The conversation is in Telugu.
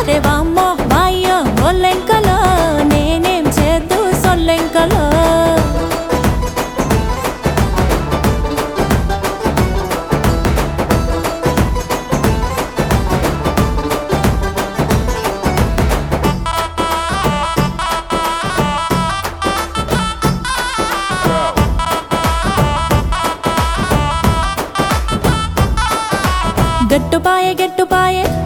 అరే వామ్మో వాయ్యో ఒల్లెంకలో నేనేం చేద్దు సొల్లెంకలో గట్టుపాయే